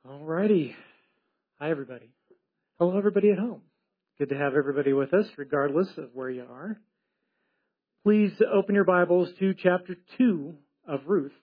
Alrighty. Hi, everybody. Hello, everybody at home. Good to have everybody with us, regardless of where you are. Please open your Bibles to chapter 2 of Ruth.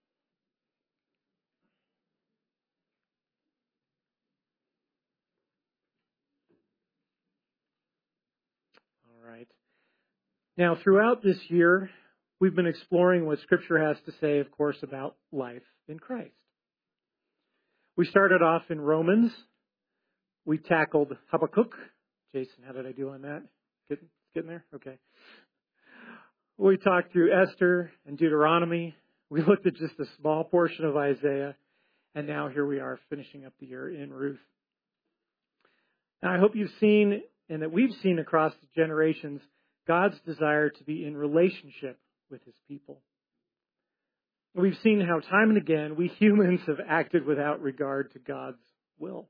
All right. Now, throughout this year, we've been exploring what Scripture has to say, of course, about life in Christ. We started off in Romans. We tackled Habakkuk. Jason, how did I do on that? Getting there? Okay. We talked through Esther and Deuteronomy. We looked at just a small portion of Isaiah. And now here we are finishing up the year in Ruth. Now I hope you've seen and that we've seen across the generations God's desire to be in relationship with His people. We've seen how time and again we humans have acted without regard to God's will.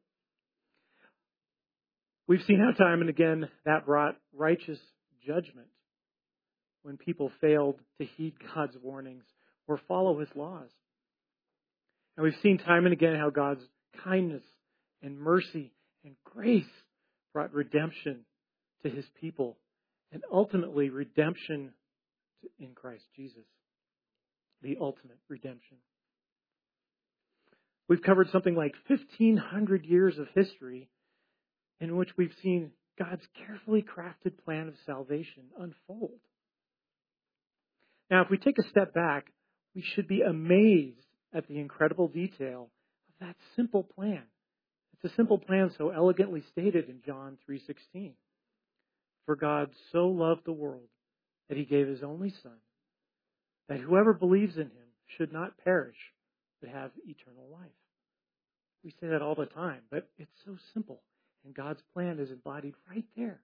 We've seen how time and again that brought righteous judgment when people failed to heed God's warnings or follow His laws. And we've seen time and again how God's kindness and mercy and grace brought redemption to His people and ultimately redemption in Christ Jesus. The ultimate redemption. We've covered something like 1,500 years of history in which we've seen God's carefully crafted plan of salvation unfold. Now, if we take a step back, we should be amazed at the incredible detail of that simple plan. It's a simple plan so elegantly stated in John 3:16. For God so loved the world that He gave His only Son, that whoever believes in Him should not perish, but have eternal life. We say that all the time, but it's so simple, and God's plan is embodied right there.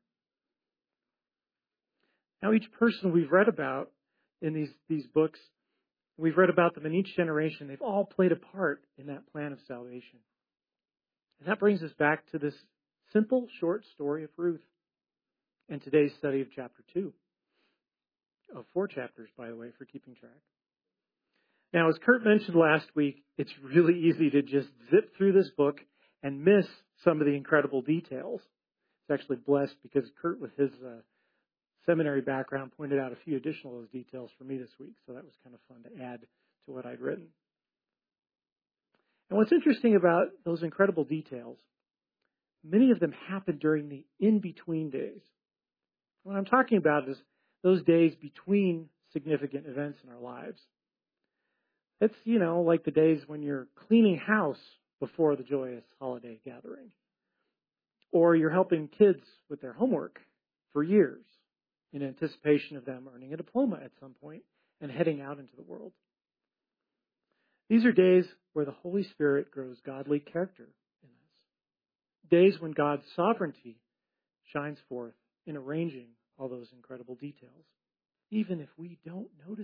Now, each person we've read about in these books, we've read about them in each generation. They've all played a part in that plan of salvation. And that brings us back to this simple, short story of Ruth and today's study of chapter 2. Of 4 chapters, by the way, for keeping track. Now, as Kurt mentioned last week, it's really easy to just zip through this book and miss some of the incredible details. It's actually blessed because Kurt, with his seminary background, pointed out a few additional of those details for me this week. So that was kind of fun to add to what I'd written. And what's interesting about those incredible details, many of them happened during the in-between days. What I'm talking about is those days between significant events in our lives. It's, like the days when you're cleaning house before the joyous holiday gathering. Or you're helping kids with their homework for years in anticipation of them earning a diploma at some point and heading out into the world. These are days where the Holy Spirit grows godly character in us. Days when God's sovereignty shines forth in arranging all those incredible details, even if we don't notice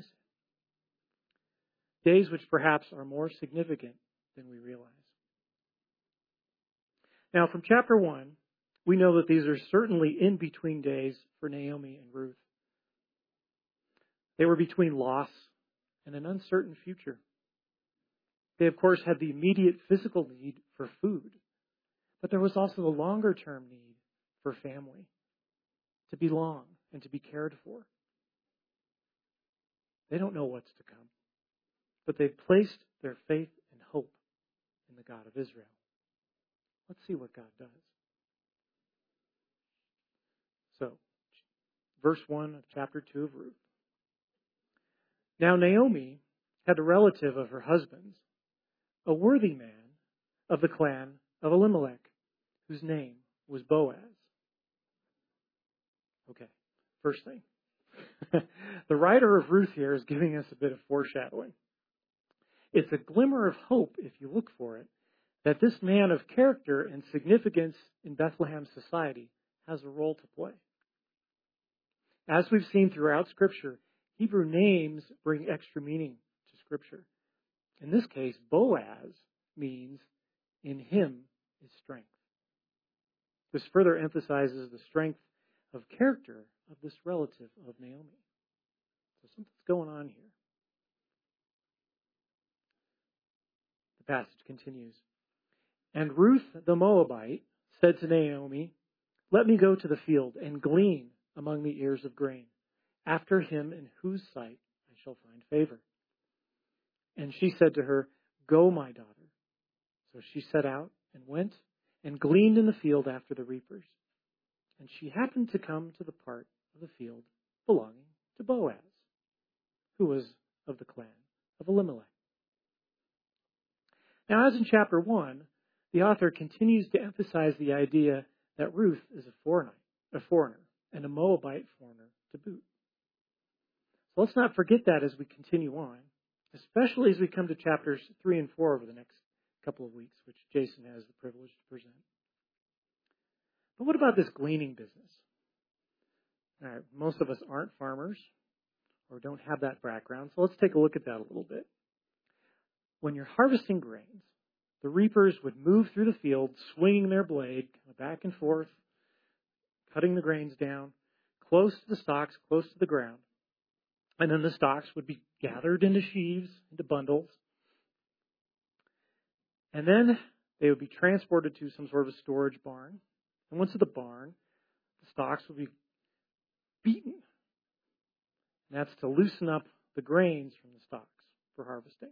it. Days which perhaps are more significant than we realize. Now, from chapter 1, we know that these are certainly in-between days for Naomi and Ruth. They were between loss and an uncertain future. They, of course, had the immediate physical need for food, but there was also the longer-term need for family, to belong and to be cared for. They don't know what's to come, but they've placed their faith and hope in the God of Israel. Let's see what God does. So, verse 1 of chapter 2 of Ruth. Now Naomi had a relative of her husband's, a worthy man of the clan of Elimelech, whose name was Boaz. Okay, first thing. The writer of Ruth here is giving us a bit of foreshadowing. It's a glimmer of hope, if you look for it, that this man of character and significance in Bethlehem society has a role to play. As we've seen throughout Scripture, Hebrew names bring extra meaning to Scripture. In this case, Boaz means in him is strength. This further emphasizes the strength of character of this relative of Naomi. So something's going on here. The passage continues. And Ruth the Moabite said to Naomi, "Let me go to the field and glean among the ears of grain, after him in whose sight I shall find favor." And she said to her, "Go, my daughter." So she set out and went and gleaned in the field after the reapers. And she happened to come to the part of the field belonging to Boaz, who was of the clan of Elimelech. Now, as in chapter 1, the author continues to emphasize the idea that Ruth is a foreigner, and a Moabite foreigner to boot. So let's not forget that as we continue on, especially as we come to chapters 3 and 4 over the next couple of weeks, which Jason has the privilege to present. But what about this gleaning business? All right, most of us aren't farmers or don't have that background, so let's take a look at that a little bit. When you're harvesting grains, the reapers would move through the field, swinging their blade back and forth, cutting the grains down, close to the stalks, close to the ground. And then the stalks would be gathered into sheaves, into bundles. And then they would be transported to some sort of a storage barn. And once at the barn, the stalks would be beaten. And that's to loosen up the grains from the stalks for harvesting.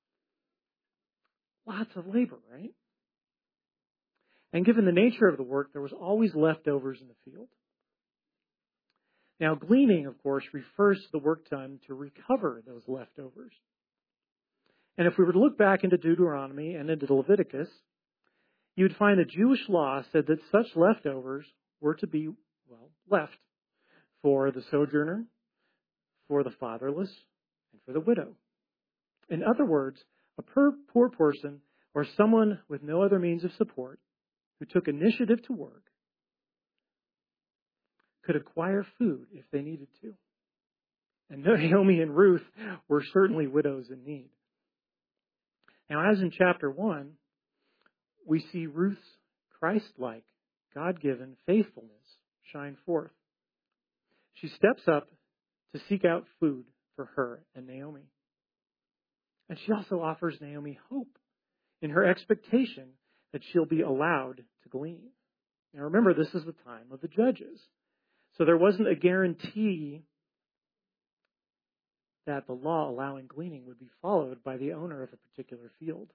Lots of labor, right? And given the nature of the work, there was always leftovers in the field. Now, gleaning, of course, refers to the work done to recover those leftovers. And if we were to look back into Deuteronomy and into Leviticus, you would find the Jewish law said that such leftovers were to be, left for the sojourner, for the fatherless, and for the widow. In other words, a poor person or someone with no other means of support who took initiative to work could acquire food if they needed to. And Naomi and Ruth were certainly widows in need. Now, as in chapter 1, we see Ruth's Christ-like, God-given faithfulness shine forth. She steps up to seek out food for her and Naomi. And she also offers Naomi hope in her expectation that she'll be allowed to glean. Now remember, this is the time of the judges. So there wasn't a guarantee that the law allowing gleaning would be followed by the owner of a particular field.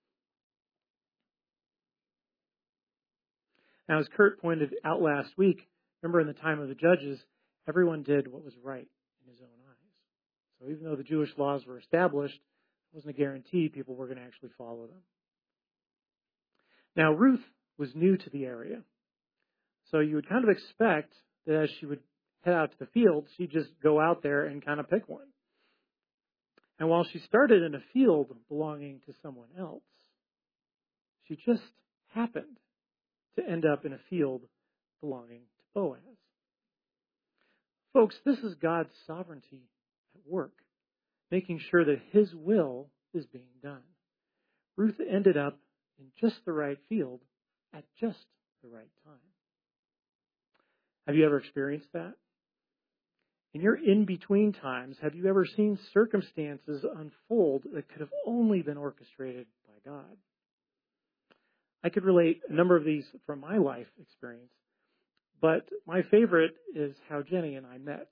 Now, as Kurt pointed out last week, remember in the time of the judges, everyone did what was right in his own eyes. So even though the Jewish laws were established, it wasn't a guarantee people were going to actually follow them. Now, Ruth was new to the area. So you would kind of expect that as she would head out to the field, she'd just go out there and kind of pick one. And while she started in a field belonging to someone else, she just happened to end up in a field belonging to Boaz. Folks, this is God's sovereignty at work, making sure that His will is being done. Ruth ended up in just the right field at just the right time. Have you ever experienced that? In your in-between times, have you ever seen circumstances unfold that could have only been orchestrated by God? I could relate a number of these from my life experience, but my favorite is how Jenny and I met.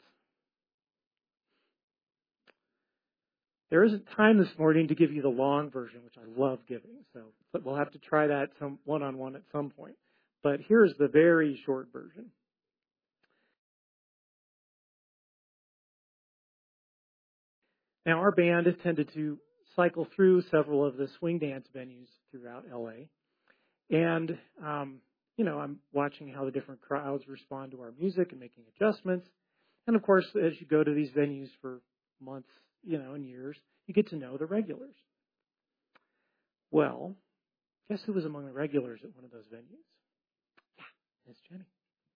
There isn't time this morning to give you the long version, which I love giving, but we'll have to try that one-on-one at some point. But here's the very short version. Now, our band has tended to cycle through several of the swing dance venues throughout LA. And, I'm watching how the different crowds respond to our music and making adjustments. And, of course, as you go to these venues for months, and years, you get to know the regulars. Well, guess who was among the regulars at one of those venues? Yeah, it's Jenny.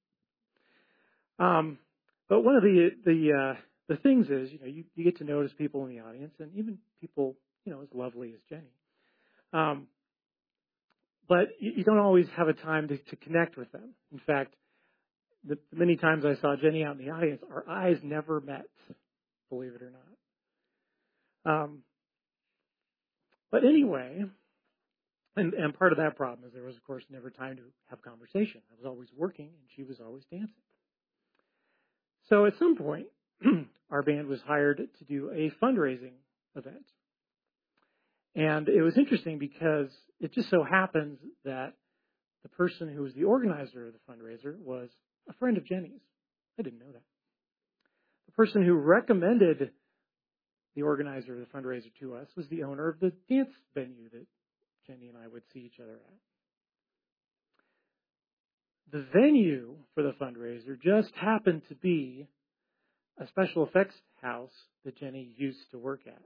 But one of the things is, you get to notice people in the audience, and even people, as lovely as Jenny. But you don't always have a time to connect with them. In fact, the many times I saw Jenny out in the audience, our eyes never met, believe it or not. But anyway, And part of that problem is there was, of course, never time to have conversation. I was always working, and she was always dancing. So at some point, our band was hired to do a fundraising event. And it was interesting because it just so happens that the person who was the organizer of the fundraiser was a friend of Jenny's. I didn't know that. The person who recommended the organizer of the fundraiser to us was the owner of the dance venue that Jenny and I would see each other at. The venue for the fundraiser just happened to be a special effects house that Jenny used to work at.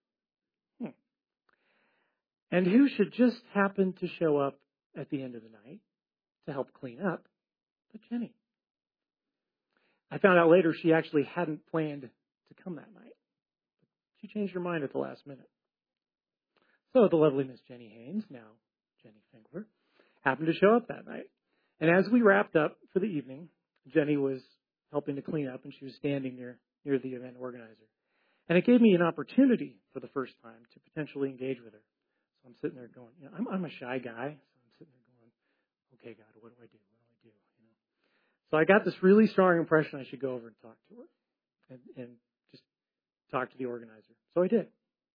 And who should just happen to show up at the end of the night to help clean up but Jenny. I found out later she actually hadn't planned to come that night. She changed her mind at the last minute. So the lovely Miss Jenny Haynes, now Jenny Finkler, happened to show up that night. And as we wrapped up for the evening, Jenny was helping to clean up, and she was standing near the event organizer. And it gave me an opportunity for the first time to potentially engage with her. So I'm sitting there going, I'm a shy guy, so I'm sitting there going, okay, God, what do I do? So I got this really strong impression I should go over and talk to her and just talk to the organizer. So I did.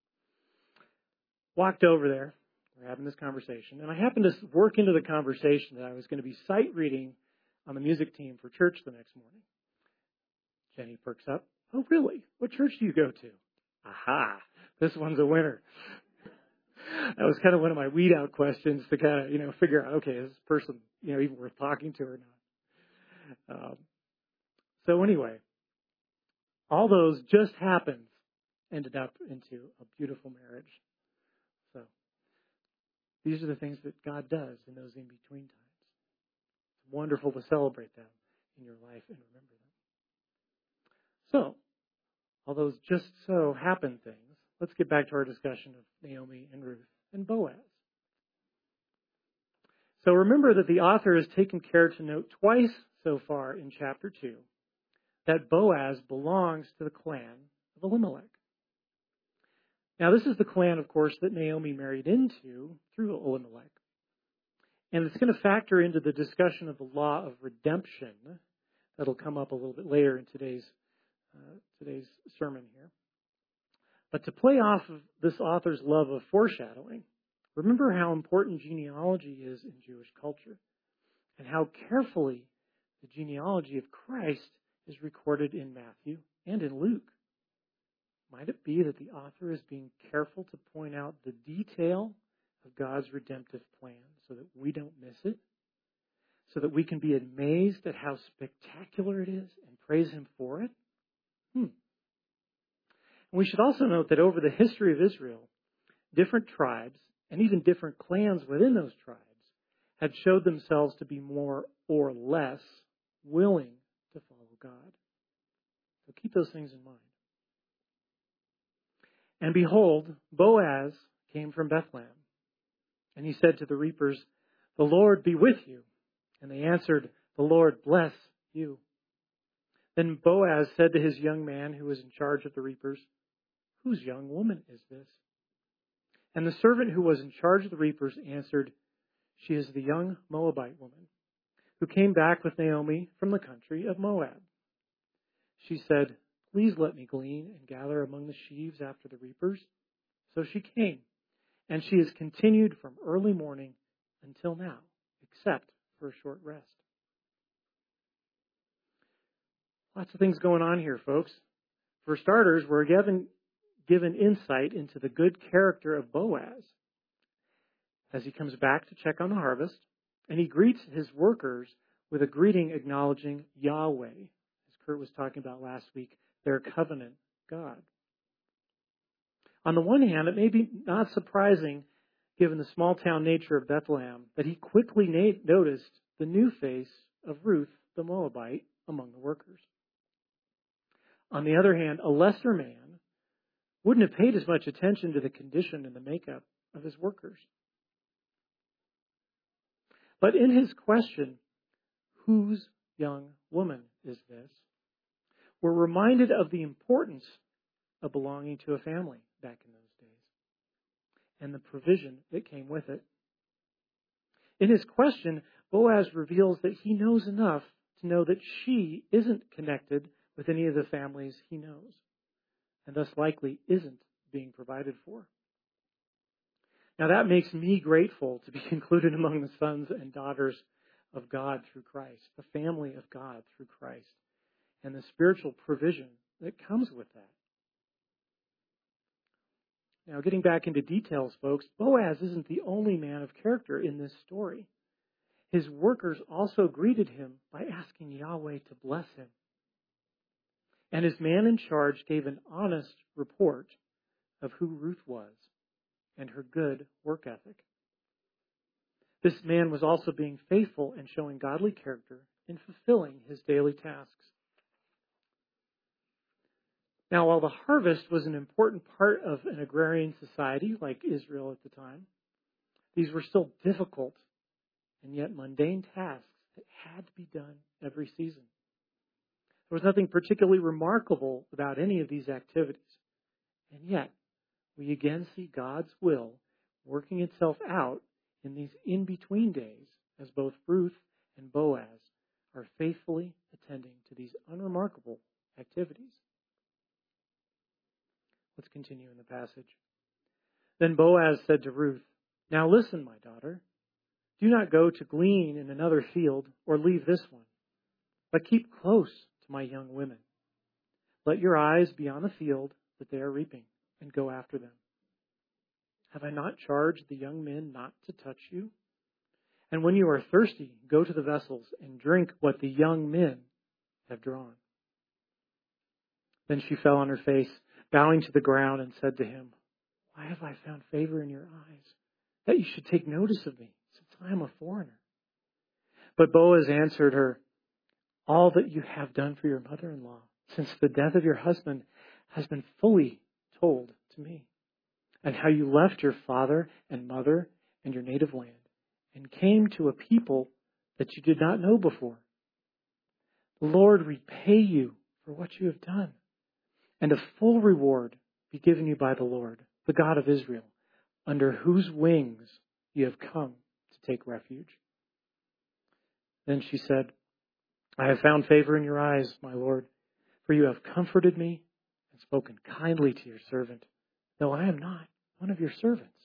Walked over there. We're having this conversation. And I happened to work into the conversation that I was going to be sight reading on the music team for church the next morning. Jenny perks up. Oh, really? What church do you go to? Aha, this one's a winner. That was kind of one of my weed out questions to kind of, figure out, okay, is this person, even worth talking to or not? So anyway, all those just happened ended up into a beautiful marriage. So these are the things that God does in those in-between times. It's wonderful to celebrate them in your life and remember them. So, all those just so happen things, let's get back to our discussion of Naomi and Ruth and Boaz. So remember that the author has taken care to note twice so far in chapter 2 that Boaz belongs to the clan of Elimelech. Now, this is the clan, of course, that Naomi married into through Elimelech. And it's going to factor into the discussion of the law of redemption that'll come up a little bit later in today's sermon here. But to play off of this author's love of foreshadowing, remember how important genealogy is in Jewish culture and how carefully the genealogy of Christ is recorded in Matthew and in Luke. Might it be that the author is being careful to point out the detail of God's redemptive plan so that we don't miss it? So that we can be amazed at how spectacular it is and praise Him for it? And we should also note that over the history of Israel, different tribes and even different clans within those tribes had showed themselves to be more or less willing to follow God. So keep those things in mind. And behold, Boaz came from Bethlehem. And he said to the reapers, "The Lord be with you." And they answered, "The Lord bless you." Then Boaz said to his young man who was in charge of the reapers, "Whose young woman is this?" And the servant who was in charge of the reapers answered, "She is the young Moabite woman who came back with Naomi from the country of Moab." She said, "Please let me glean and gather among the sheaves after the reapers." So she came, and she has continued from early morning until now, except for a short rest. Lots of things going on here, folks. For starters, we're given insight into the good character of Boaz as he comes back to check on the harvest, and he greets his workers with a greeting acknowledging Yahweh, as Kurt was talking about last week, their covenant God. On the one hand, it may be not surprising, given the small-town nature of Bethlehem, that he quickly noticed the new face of Ruth the Moabite among the workers. On the other hand, a lesser man wouldn't have paid as much attention to the condition and the makeup of his workers. But in his question, "Whose young woman is this?" we're reminded of the importance of belonging to a family back in those days and the provision that came with it In his question, Boaz reveals that he knows enough to know that she isn't connected with any of the families he knows, and thus likely isn't being provided for. Now that makes me grateful to be included among the sons and daughters of God through Christ, the family of God through Christ, and the spiritual provision that comes with that. Now, getting back into details, folks, Boaz isn't the only man of character in this story. His workers also greeted him by asking Yahweh to bless him. And his man in charge gave an honest report of who Ruth was and her good work ethic. This man was also being faithful and showing godly character in fulfilling his daily tasks. Now, while the harvest was an important part of an agrarian society like Israel at the time, these were still difficult and yet mundane tasks that had to be done every season. There was nothing particularly remarkable about any of these activities. And yet, we again see God's will working itself out in these in-between days as both Ruth and Boaz are faithfully attending to these unremarkable activities. Let's continue in the passage. Then Boaz said to Ruth, "Now listen, my daughter. Do not go to glean in another field or leave this one, but keep close to my young women. Let your eyes be on the field that they are reaping, and go after them. Have I not charged the young men not to touch you? And when you are thirsty, go to the vessels and drink what the young men have drawn." Then she fell on her face, bowing to the ground, and said to him, "Why have I found favor in your eyes, that you should take notice of me, since I am a foreigner?" But Boaz answered her, "All that you have done for your mother-in-law since the death of your husband has been fully told to me, and how you left your father and mother and your native land and came to a people that you did not know before. The Lord repay you for what you have done, and a full reward be given you by the Lord, the God of Israel, under whose wings you have come to take refuge." Then she said, "I have found favor in your eyes, my Lord, for you have comforted me and spoken kindly to your servant, though I am not one of your servants."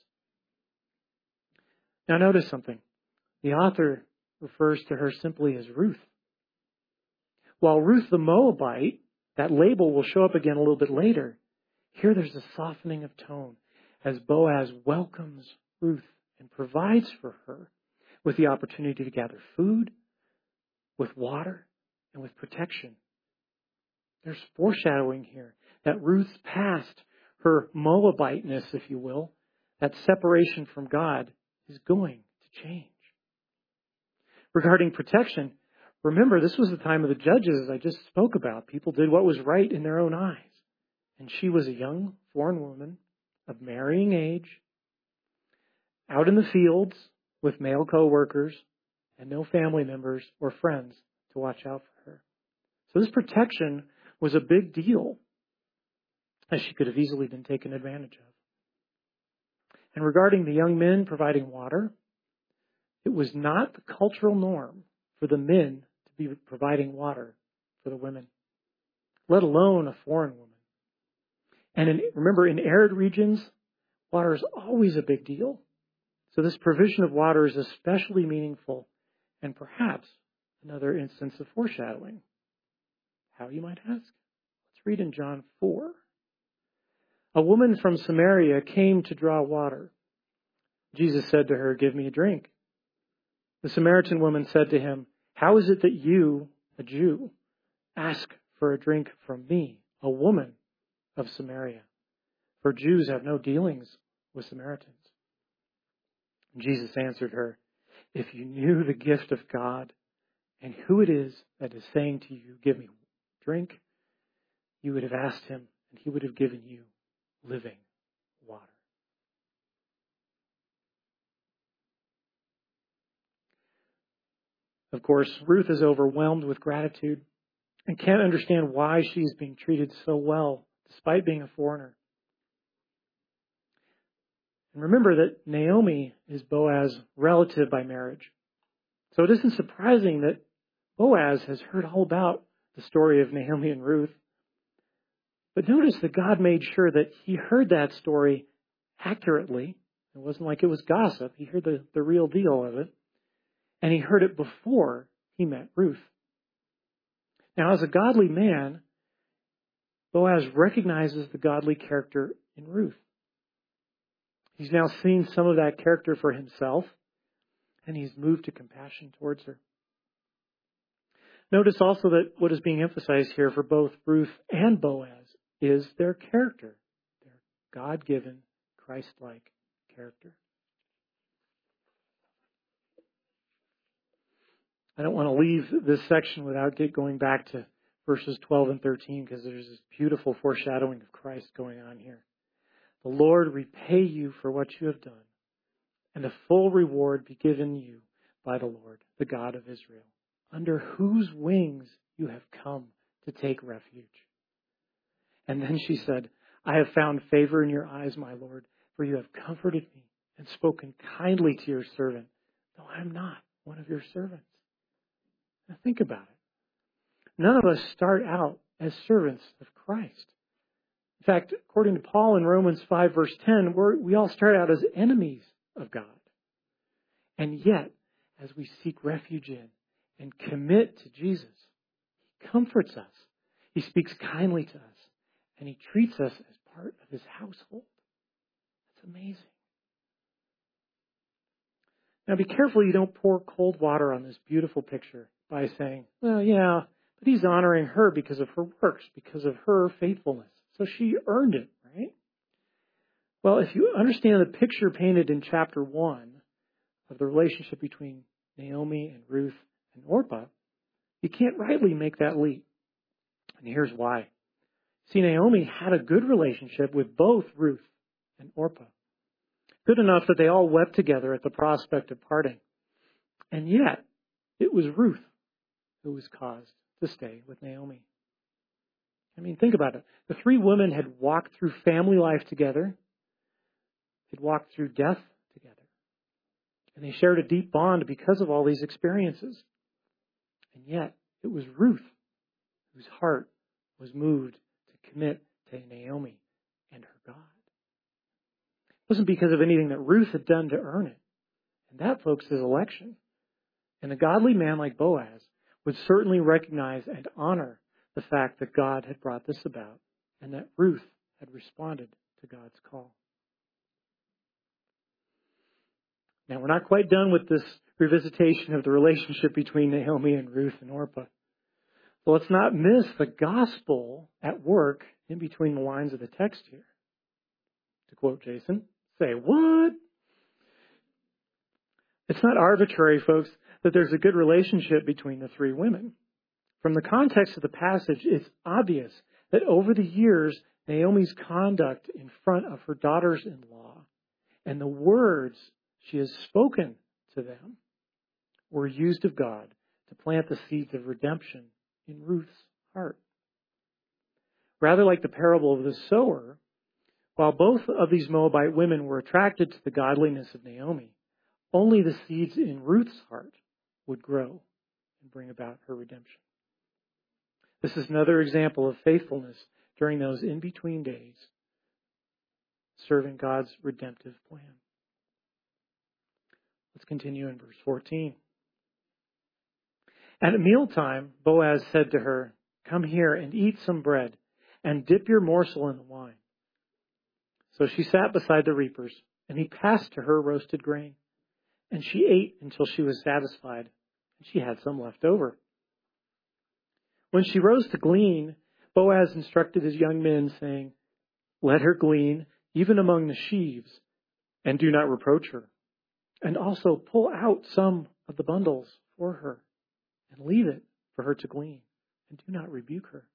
Now notice something. The author refers to her simply as Ruth. While Ruth the Moabite, that label will show up again a little bit later, here there's a softening of tone as Boaz welcomes Ruth and provides for her with the opportunity to gather food, with water, and with protection. There's foreshadowing here that Ruth's past, her Moabiteness, if you will, that separation from God, is going to change. Regarding protection, remember, this was the time of the judges, as I just spoke about. People did what was right in their own eyes. And she was a young foreign woman of marrying age, out in the fields with male co-workers, and no family members or friends to watch out for her. So this protection was a big deal, as she could have easily been taken advantage of. And regarding the young men providing water, it was not the cultural norm for the men to be providing water for the women, let alone a foreign woman. And remember, in arid regions, water is always a big deal. So this provision of water is especially meaningful and perhaps another instance of foreshadowing. How, you might ask? Let's read in John 4. "A woman from Samaria came to draw water. Jesus said to her, 'Give me a drink.' The Samaritan woman said to him, 'How is it that you, a Jew, ask for a drink from me, a woman of Samaria? For Jews have no dealings with Samaritans.' Jesus answered her, 'If you knew the gift of God and who it is that is saying to you, "Give me drink," you would have asked him, and he would have given you living water.'" Of course, Ruth is overwhelmed with gratitude and can't understand why she's being treated so well, despite being a foreigner. And remember that Naomi is Boaz's relative by marriage. So it isn't surprising that Boaz has heard all about the story of Naomi and Ruth. But notice that God made sure that he heard that story accurately. It wasn't like it was gossip. He heard the real deal of it. And he heard it before he met Ruth. Now, as a godly man, Boaz recognizes the godly character in Ruth. He's now seen some of that character for himself, and he's moved to compassion towards her. Notice also that what is being emphasized here for both Ruth and Boaz is their character, their God-given, Christ-like character. I don't want to leave this section without going back to verses 12 and 13 because there's this beautiful foreshadowing of Christ going on here. The Lord repay you for what you have done, and a full reward be given you by the Lord, the God of Israel, under whose wings you have come to take refuge. And then she said, I have found favor in your eyes, my Lord, for you have comforted me and spoken kindly to your servant, though I am not one of your servants. Now think about it. None of us start out as servants of Christ. In fact, according to Paul in Romans 5, verse 10, we all start out as enemies of God. And yet, as we seek refuge in and commit to Jesus, he comforts us. He speaks kindly to us. And he treats us as part of his household. That's amazing. Now be careful you don't pour cold water on this beautiful picture by saying, well, yeah, but he's honoring her because of her works, because of her faithfulness. So she earned it, right? Well, if you understand the picture painted in chapter 1 of the relationship between Naomi and Ruth and Orpah, you can't rightly make that leap. And here's why. See, Naomi had a good relationship with both Ruth and Orpah. Good enough that they all wept together at the prospect of parting. And yet, it was Ruth who was caused to stay with Naomi. I mean, think about it. The three women had walked through family life together. They'd walked through death together. And they shared a deep bond because of all these experiences. And yet, it was Ruth whose heart was moved to commit to Naomi and her God. It wasn't because of anything that Ruth had done to earn it. And that, folks, is election. And a godly man like Boaz would certainly recognize and honor the fact that God had brought this about and that Ruth had responded to God's call. Now, we're not quite done with this revisitation of the relationship between Naomi and Ruth and Orpah. So let's not miss the gospel at work in between the lines of the text here. To quote Jason, say, what? It's not arbitrary, folks, that there's a good relationship between the three women. From the context of the passage, it's obvious that over the years, Naomi's conduct in front of her daughters-in-law and the words she has spoken to them were used of God to plant the seeds of redemption in Ruth's heart. Rather like the parable of the sower, while both of these Moabite women were attracted to the godliness of Naomi, only the seeds in Ruth's heart would grow and bring about her redemption. This is another example of faithfulness during those in-between days, serving God's redemptive plan. Let's continue in verse 14. At mealtime, Boaz said to her, come here and eat some bread, and dip your morsel in the wine. So she sat beside the reapers, and he passed to her roasted grain. And she ate until she was satisfied, and she had some left over. When she rose to glean, Boaz instructed his young men, saying, let her glean even among the sheaves, and do not reproach her. And also pull out some of the bundles for her, and leave it for her to glean, and do not rebuke her.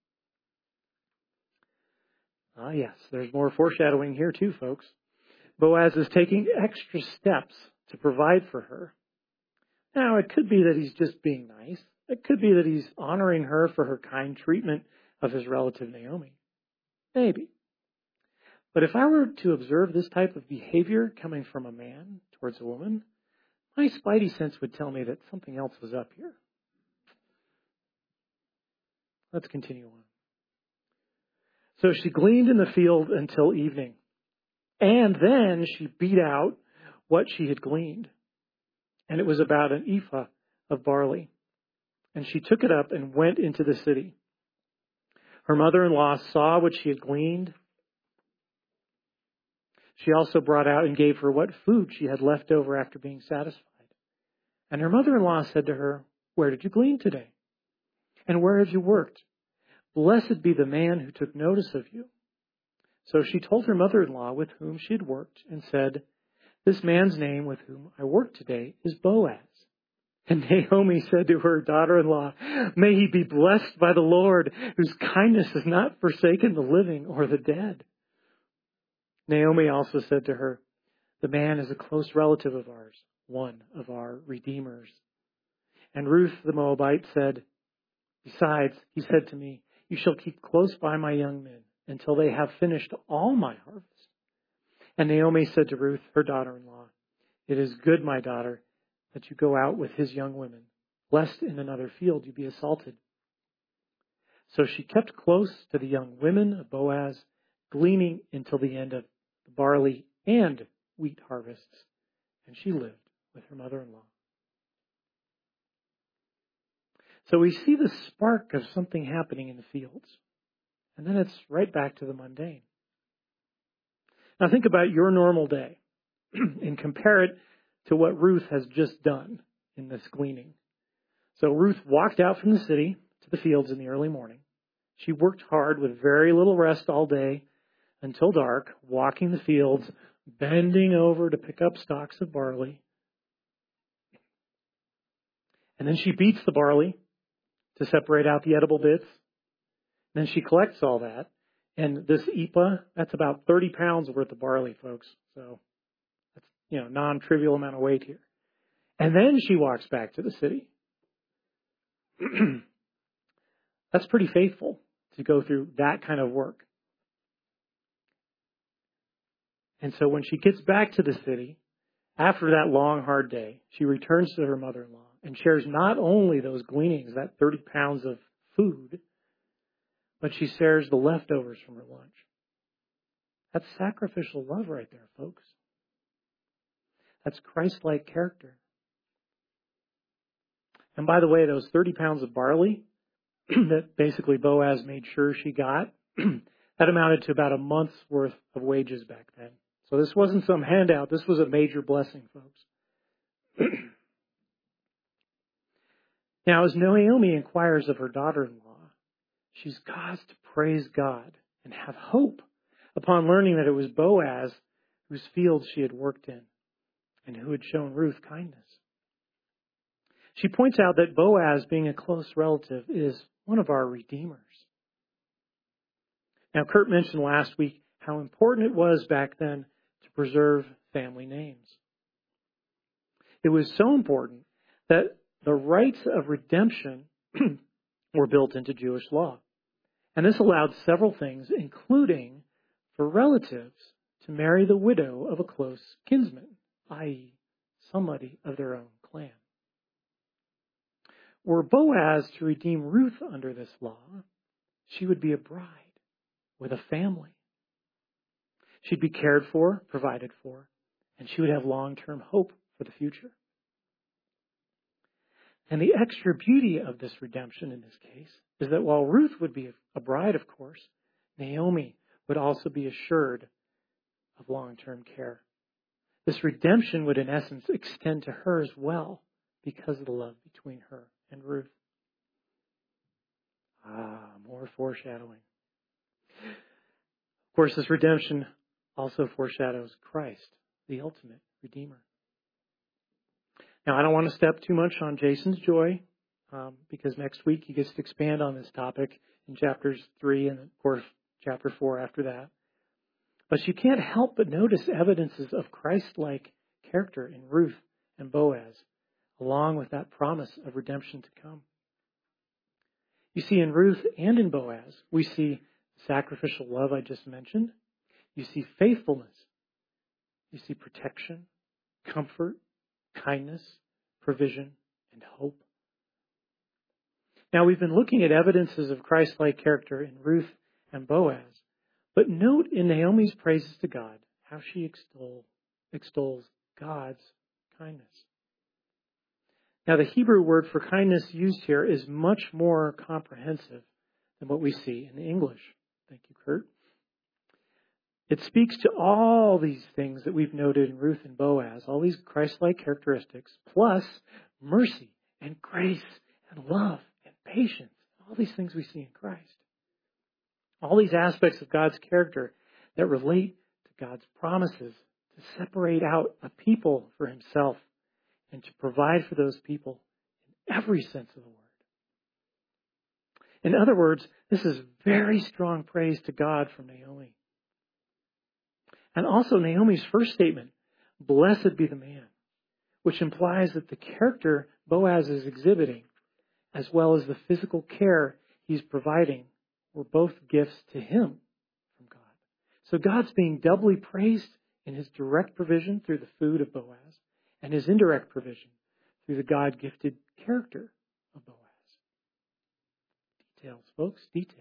Ah, yes, there's more foreshadowing here too, folks. Boaz is taking extra steps to provide for her. Now, it could be that he's just being nice. It could be that he's honoring her for her kind treatment of his relative Naomi. Maybe. But if I were to observe this type of behavior coming from a man towards a woman, my spidey sense would tell me that something else was up here. Let's continue on. So she gleaned in the field until evening, and then she beat out what she had gleaned. And it was about an ephah of barley. And she took it up and went into the city. Her mother-in-law saw what she had gleaned. She also brought out and gave her what food she had left over after being satisfied. And her mother-in-law said to her, "Where did you glean today? And where have you worked? Blessed be the man who took notice of you." So she told her mother-in-law with whom she had worked and said, "This man's name with whom I work today is Boaz." And Naomi said to her daughter-in-law, "May he be blessed by the Lord, whose kindness has not forsaken the living or the dead." Naomi also said to her, "The man is a close relative of ours, one of our redeemers." And Ruth the Moabite said, "Besides, he said to me, 'You shall keep close by my young men until they have finished all my harvest.'" And Naomi said to Ruth, her daughter-in-law, "It is good, my daughter, that you go out with his young women, lest in another field you be assaulted." So she kept close to the young women of Boaz, gleaning until the end of the barley and wheat harvests, and she lived with her mother-in-law. So we see the spark of something happening in the fields, and then it's right back to the mundane. Now think about your normal day and compare it to what Ruth has just done in this gleaning. So Ruth walked out from the city to the fields in the early morning. She worked hard with very little rest all day until dark, walking the fields, bending over to pick up stalks of barley. And then she beats the barley to separate out the edible bits. Then she collects all that. And this ephah, that's about 30 pounds worth of barley, folks. So that's, non-trivial amount of weight here. And then she walks back to the city. That's pretty faithful to go through that kind of work. And so when she gets back to the city, after that long, hard day, she returns to her mother-in-law and shares not only those gleanings, that 30 pounds of food, but she shares the leftovers from her lunch. That's sacrificial love right there, folks. That's Christ-like character. And by the way, those 30 pounds of barley that basically Boaz made sure she got, that amounted to about a month's worth of wages back then. So this wasn't some handout. This was a major blessing, folks. Now, as Naomi inquires of her daughter-in-law, she's caused to praise God and have hope upon learning that it was Boaz whose fields she had worked in and who had shown Ruth kindness. She points out that Boaz, being a close relative, is one of our redeemers. Now, Kurt mentioned last week how important it was back then to preserve family names. It was so important that the rights of redemption were built into Jewish law. And this allowed several things, including for relatives to marry the widow of a close kinsman, i.e., somebody of their own clan. Were Boaz to redeem Ruth under this law, she would be a bride with a family. She'd be cared for, provided for, and she would have long-term hope for the future. And the extra beauty of this redemption in this case is that while Ruth would be a bride, of course, Naomi would also be assured of long-term care. This redemption would, in essence, extend to her as well because of the love between her and Ruth. More foreshadowing. Of course, this redemption also foreshadows Christ, the ultimate Redeemer. Now, I don't want to step too much on Jason's joy, because next week he gets to expand on this topic in chapters 3 and, of course, chapter 4 after that. But you can't help but notice evidences of Christ-like character in Ruth and Boaz, along with that promise of redemption to come. You see, in Ruth and in Boaz, we see sacrificial love I just mentioned. You see faithfulness. You see protection, comfort, kindness, provision, and hope. Now, we've been looking at evidences of Christ-like character in Ruth and Boaz, but note in Naomi's praises to God how she extols God's kindness. Now, the Hebrew word for kindness used here is much more comprehensive than what we see in the English. Thank you, Kurt. It speaks to all these things that we've noted in Ruth and Boaz, all these Christ-like characteristics, plus mercy and grace and love and patience, all these things we see in Christ. All these aspects of God's character that relate to God's promises to separate out a people for himself and to provide for those people in every sense of the word. In other words, this is very strong praise to God from Naomi. And also Naomi's first statement, blessed be the man, which implies that the character Boaz is exhibiting, as well as the physical care he's providing, were both gifts to him from God. So God's being doubly praised in his direct provision through the food of Boaz and his indirect provision through the God-gifted character of Boaz. Details, folks, details.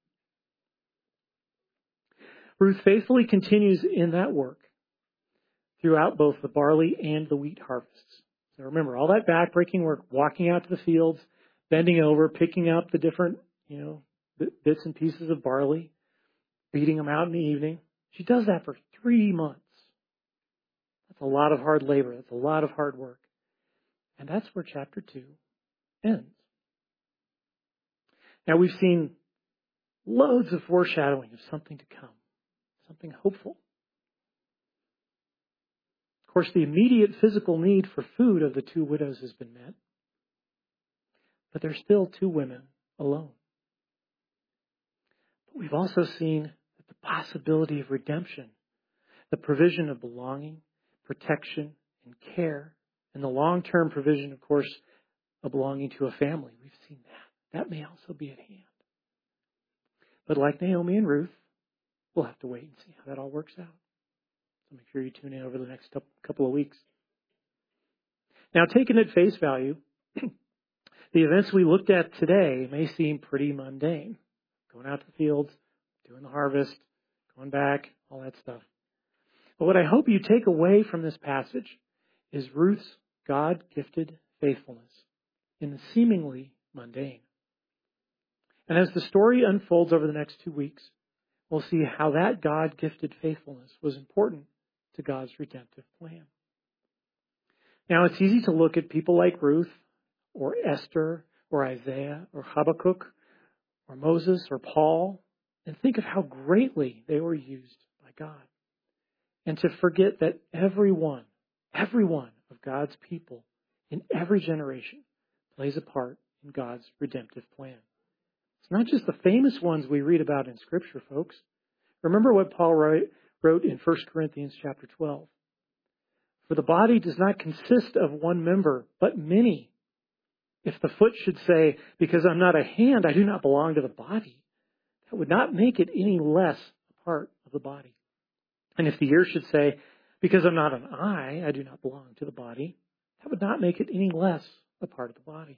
Ruth faithfully continues in that work throughout both the barley and the wheat harvests. So remember, all that backbreaking work, walking out to the fields, bending over, picking up the different, bits and pieces of barley, beating them out in the evening. She does that for 3 months. That's a lot of hard labor. That's a lot of hard work. And that's where chapter 2 ends. Now we've seen loads of foreshadowing of something to come, something hopeful. Of course, the immediate physical need for food of the 2 widows has been met. But there's still 2 women alone. But we've also seen that the possibility of redemption, the provision of belonging, protection, and care, and the long-term provision, of course, of belonging to a family. We've seen that. That may also be at hand. But like Naomi and Ruth, we'll have to wait and see how that all works out. So make sure you tune in over the next couple of weeks. Now, taken at face value, the events we looked at today may seem pretty mundane. Going out to the fields, doing the harvest, going back, all that stuff. But what I hope you take away from this passage is Ruth's God-gifted faithfulness in the seemingly mundane. And as the story unfolds over the next 2 weeks, we'll see how that God-gifted faithfulness was important to God's redemptive plan. Now, it's easy to look at people like Ruth or Esther or Isaiah or Habakkuk or Moses or Paul and think of how greatly they were used by God. And to forget that every one of God's people in every generation plays a part in God's redemptive plan. It's not just the famous ones we read about in Scripture, folks. Remember what Paul wrote in 1 Corinthians chapter 12. For the body does not consist of one member, but many. If the foot should say, because I'm not a hand, I do not belong to the body, that would not make it any less a part of the body. And if the ear should say, because I'm not an eye, I do not belong to the body, that would not make it any less a part of the body.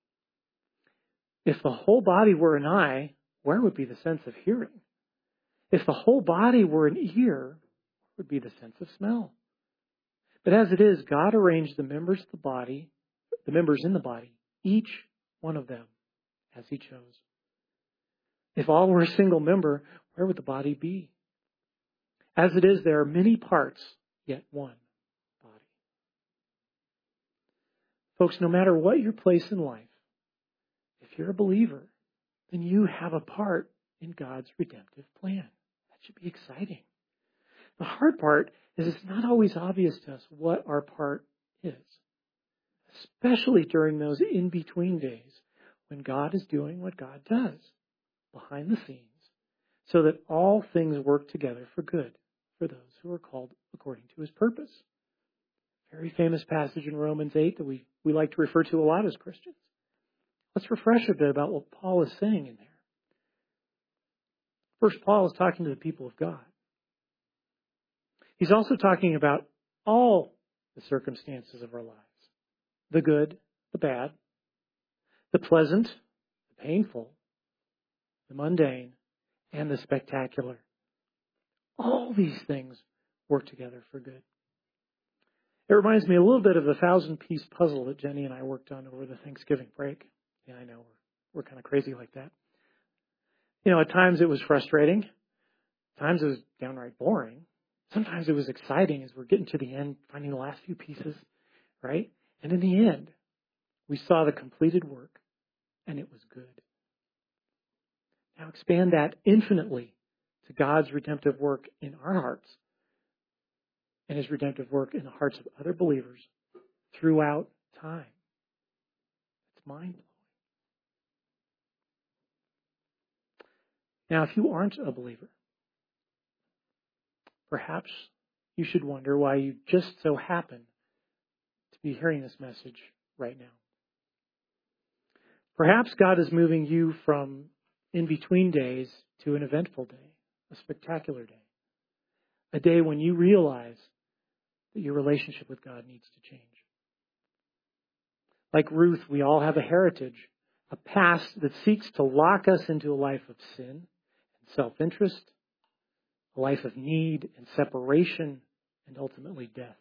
If the whole body were an eye, where would be the sense of hearing? If the whole body were an ear, where would be the sense of smell? But as it is, God arranged the members in the body, each one of them as He chose. If all were a single member, where would the body be? As it is, there are many parts, yet one body. Folks, no matter what your place in life, if you're a believer, then you have a part in God's redemptive plan. That should be exciting. The hard part is it's not always obvious to us what our part is, especially during those in-between days when God is doing what God does behind the scenes so that all things work together for good for those who are called according to His purpose. Very famous passage in Romans 8 that we like to refer to a lot as Christians. Let's refresh a bit about what Paul is saying in there. First, Paul is talking to the people of God. He's also talking about all the circumstances of our lives. The good, the bad, the pleasant, the painful, the mundane, and the spectacular. All these things work together for good. It reminds me a little bit of the 1,000-piece puzzle that Jenny and I worked on over the Thanksgiving break. Yeah, I know we're kind of crazy like that. At times it was frustrating. At times it was downright boring. Sometimes it was exciting as we're getting to the end, finding the last few pieces, right? And in the end, we saw the completed work, and it was good. Now expand that infinitely to God's redemptive work in our hearts and His redemptive work in the hearts of other believers throughout time. It's mind-blowing. Now, if you aren't a believer, perhaps you should wonder why you just so happen to be hearing this message right now. Perhaps God is moving you from in-between days to an eventful day, a spectacular day, a day when you realize that your relationship with God needs to change. Like Ruth, we all have a heritage, a past that seeks to lock us into a life of sin and self-interest, a life of need and separation, and ultimately death.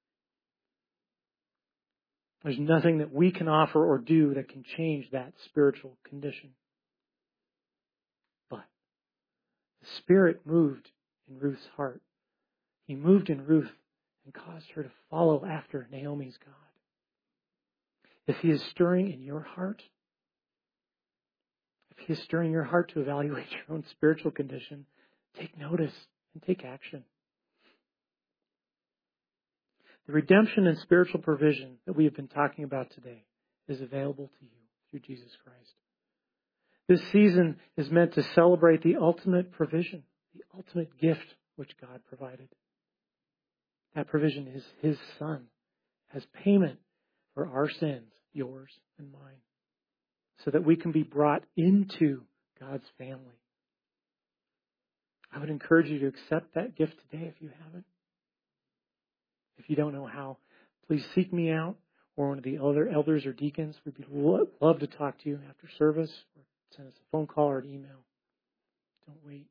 There's nothing that we can offer or do that can change that spiritual condition. But the Spirit moved in Ruth's heart. He moved in Ruth and caused her to follow after Naomi's God. If He is stirring in your heart, if He is stirring your heart to evaluate your own spiritual condition, take notice and take action. The redemption and spiritual provision that we have been talking about today is available to you through Jesus Christ. This season is meant to celebrate the ultimate provision, the ultimate gift which God provided. That provision is His Son as payment for our sins, yours and mine, so that we can be brought into God's family. I would encourage you to accept that gift today if you haven't. If you don't know how, please seek me out or one of the other elders or deacons. We'd love to talk to you after service, or send us a phone call or an email. Don't wait.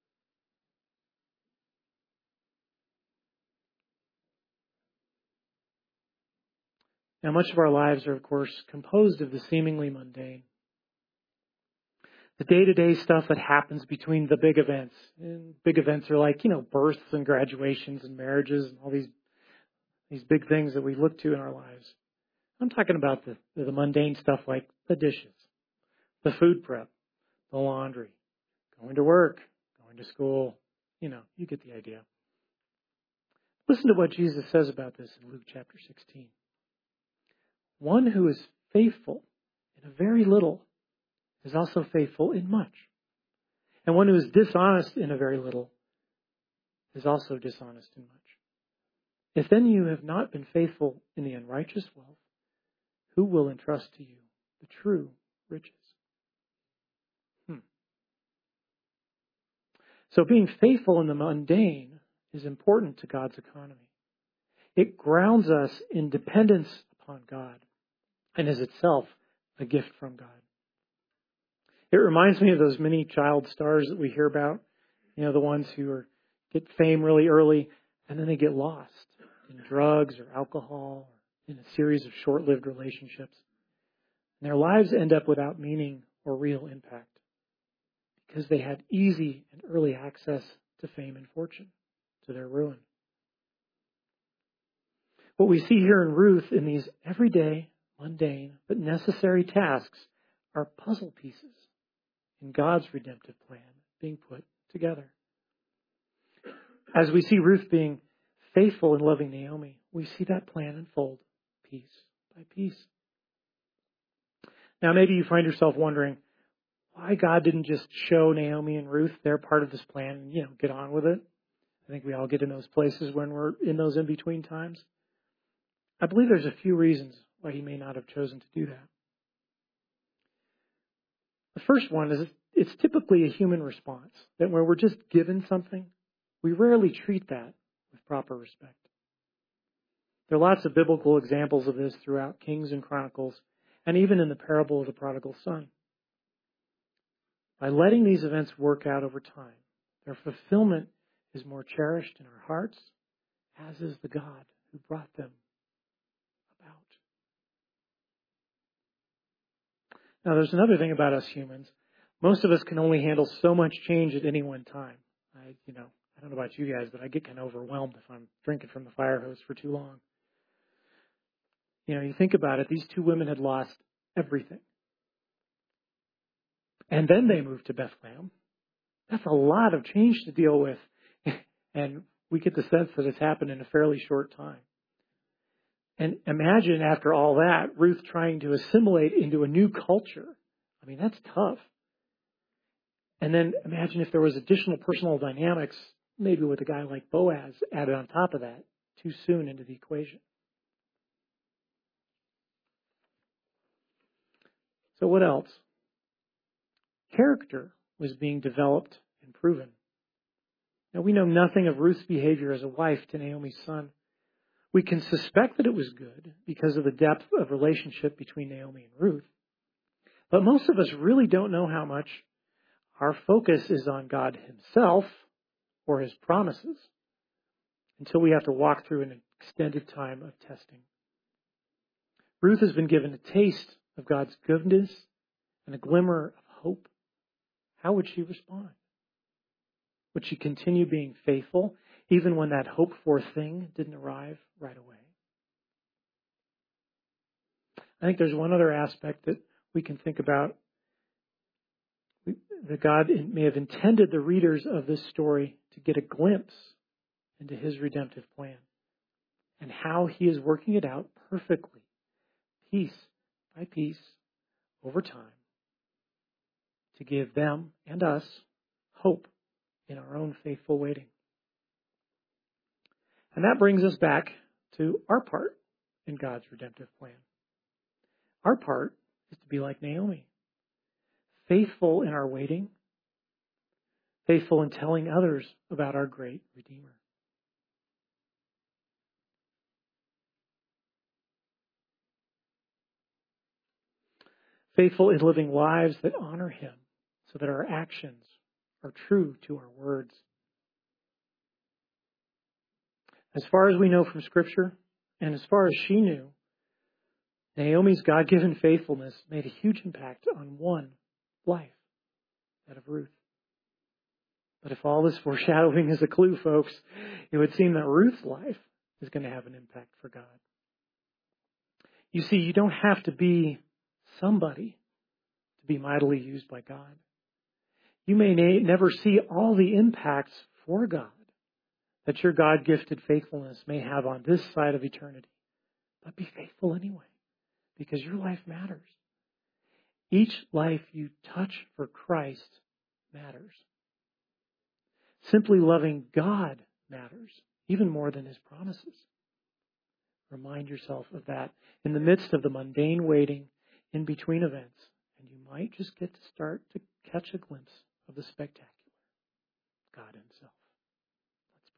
Now, much of our lives are, of course, composed of the seemingly mundane. The day-to-day stuff that happens between the big events. And big events are like, births and graduations and marriages and all these big things that we look to in our lives. I'm talking about the mundane stuff like the dishes, the food prep, the laundry, going to work, going to school. You get the idea. Listen to what Jesus says about this in Luke chapter 16. One who is faithful in a very little is also faithful in much. And one who is dishonest in a very little is also dishonest in much. If then you have not been faithful in the unrighteous wealth, who will entrust to you the true riches? So being faithful in the mundane is important to God's economy. It grounds us in dependence upon God and is itself a gift from God. It reminds me of those many child stars that we hear about, the ones who get fame really early and then they get lost in drugs or alcohol or in a series of short-lived relationships. And their lives end up without meaning or real impact because they had easy and early access to fame and fortune, to their ruin. What we see here in Ruth in these everyday, mundane, but necessary tasks are puzzle pieces in God's redemptive plan being put together. As we see Ruth being faithful in loving Naomi, we see that plan unfold piece by piece. Now, maybe you find yourself wondering why God didn't just show Naomi and Ruth they're part of this plan and, get on with it. I think we all get in those places when we're in those in-between times. I believe there's a few reasons why He may not have chosen to do that. The first one is it's typically a human response, that when we're just given something, we rarely treat that with proper respect. There are lots of biblical examples of this throughout Kings and Chronicles, and even in the parable of the prodigal son. By letting these events work out over time, their fulfillment is more cherished in our hearts, as is the God who brought them about. Now, there's another thing about us humans. Most of us can only handle so much change at any one time. I don't know about you guys, but I get kind of overwhelmed if I'm drinking from the fire hose for too long. You think about it, these two women had lost everything. And then they moved to Bethlehem. That's a lot of change to deal with. And we get the sense that it's happened in a fairly short time. And imagine after all that, Ruth trying to assimilate into a new culture. I mean, that's tough. And then imagine if there was additional personal dynamics, maybe with a guy like Boaz added on top of that, too soon into the equation. So what else? Character was being developed and proven. Now, we know nothing of Ruth's behavior as a wife to Naomi's son. We can suspect that it was good because of the depth of relationship between Naomi and Ruth. But most of us really don't know how much our focus is on God himself or his promises until we have to walk through an extended time of testing. Ruth has been given a taste of God's goodness and a glimmer of hope. How would she respond? Would she continue being faithful even when that hoped-for thing didn't arrive right away? I think there's one other aspect that we can think about. That God may have intended the readers of this story to get a glimpse into his redemptive plan and how he is working it out perfectly, piece by piece, over time, to give them and us hope in our own faithful waiting. And that brings us back to our part in God's redemptive plan. Our part is to be like Naomi. Faithful in our waiting, faithful in telling others about our great Redeemer. Faithful in living lives that honor him so that our actions are true to our words. As far as we know from Scripture, and as far as she knew, Naomi's God-given faithfulness made a huge impact on one life, that of Ruth. But if all this foreshadowing is a clue, folks, it would seem that Ruth's life is going to have an impact for God. You see, you don't have to be somebody to be mightily used by God. You may never see all the impacts for God that your God-gifted faithfulness may have on this side of eternity. But be faithful anyway, because your life matters. Each life you touch for Christ matters. Simply loving God matters, even more than his promises. Remind yourself of that in the midst of the mundane waiting in between events, and you might just get to start to catch a glimpse of the spectacular, God himself. Let's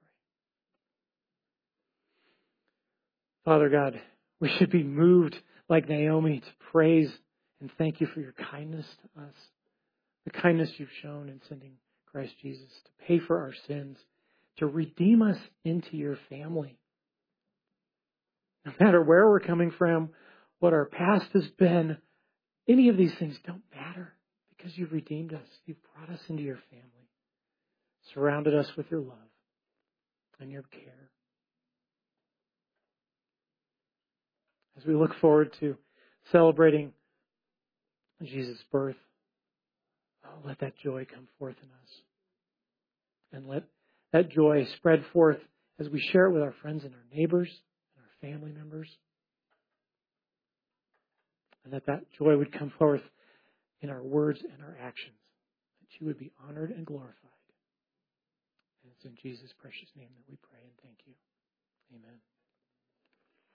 pray. Father God, we should be moved like Naomi to praise and thank you for your kindness to us, the kindness you've shown in sending Christ Jesus to pay for our sins, to redeem us into your family. No matter where we're coming from, what our past has been, any of these things don't matter because you've redeemed us. You've brought us into your family, surrounded us with your love and your care. As we look forward to celebrating Jesus' birth, let that joy come forth in us. And let that joy spread forth as we share it with our friends and our neighbors and our family members. And that joy would come forth in our words and our actions. That you would be honored and glorified. And it's in Jesus' precious name that we pray and thank you. Amen.